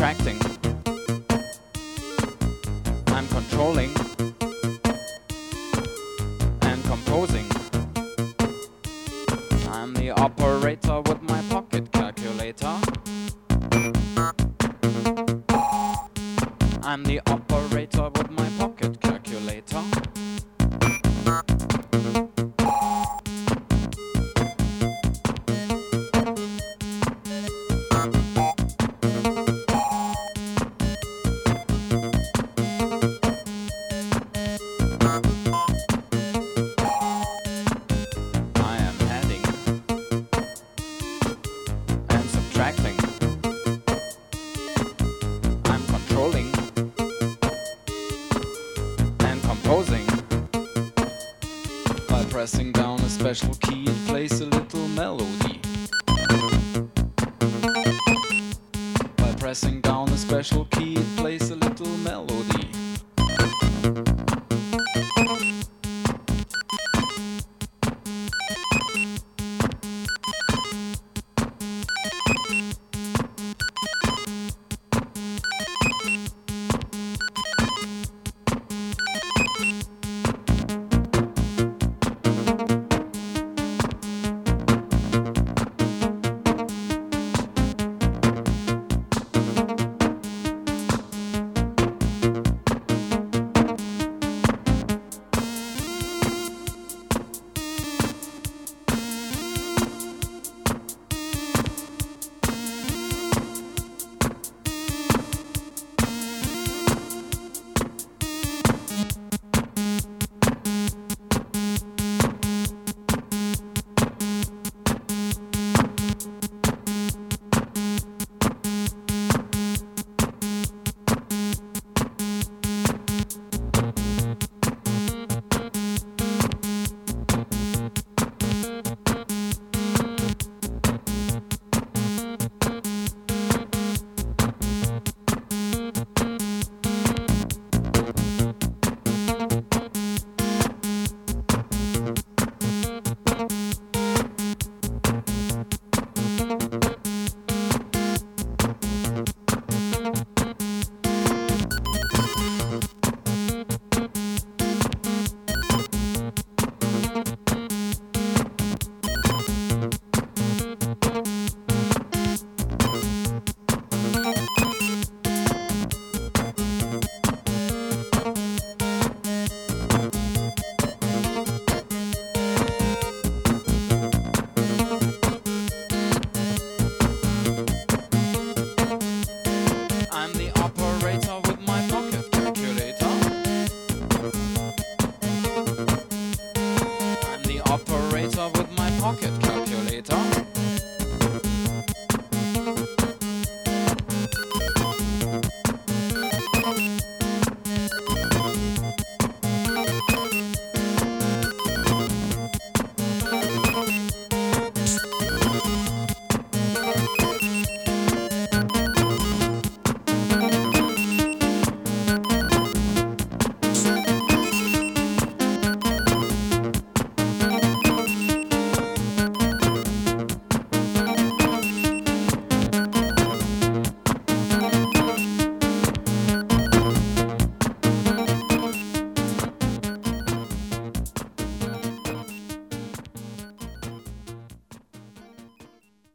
subtracting. I'm controlling and composing. I'm the operator with my pocket calculator. I'm the operator with my pocket calculator. I am adding and subtracting. I'm controlling and composing. By pressing down a special key, it plays a little melody. By pressing down a special key, it plays a little melody.